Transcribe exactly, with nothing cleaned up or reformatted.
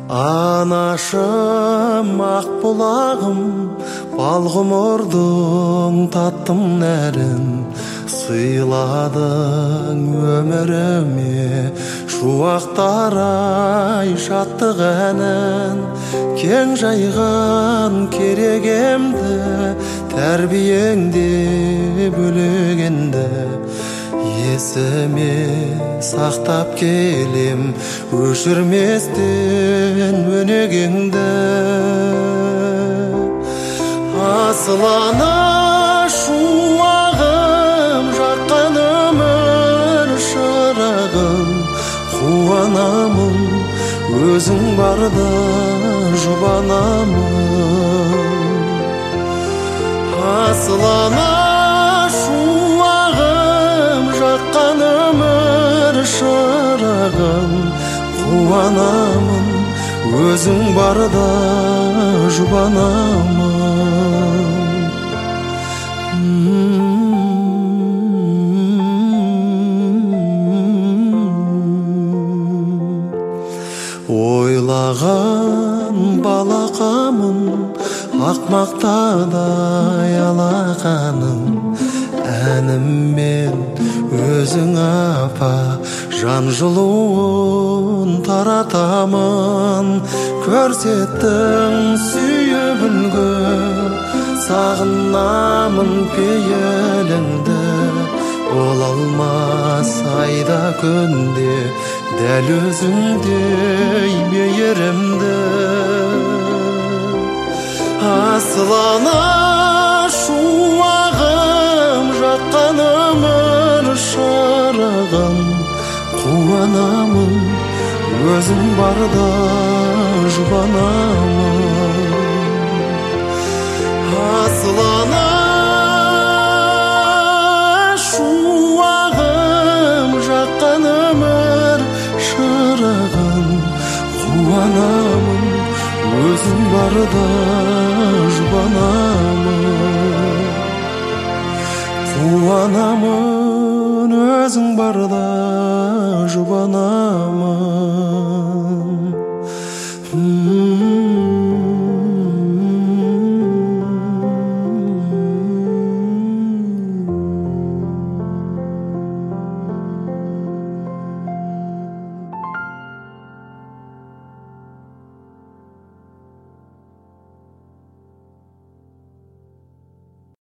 Анашым ақ бұлағым, бал ғұмырдың таттым нәрін, сыйладың өміріме шуақтар-ай шаттық әнін. Кең жайған керегемді, тәрбиеңде бөлегенді, есіме сақтап келем өшірместен өнегеңді. Асыл ана шуағым, жаққан өмір шырағым, қуанамын өзің барда жұбанамын. Асыл ана шуағым, жаққан өмір шырағым, қуанамын өзің барда жұбанамын. Ойлаған балақамын, ақмақтадай алақаным, әніммен өзің апа жан жылуын таратамын. Көрсеттің сүйіп үлгі, сағынамын пейіліңді. Бола алмас айда күнде дәл өзіңдей мейірімді. Асыл ана шуағым, жаққан өмір шырағым, қуанамын өзің барда жұбанамын. Асыл ана шуағым, жаққан өмір шырағым, қуанамын өзің барда жұбанамын. Қуанамын өзің барда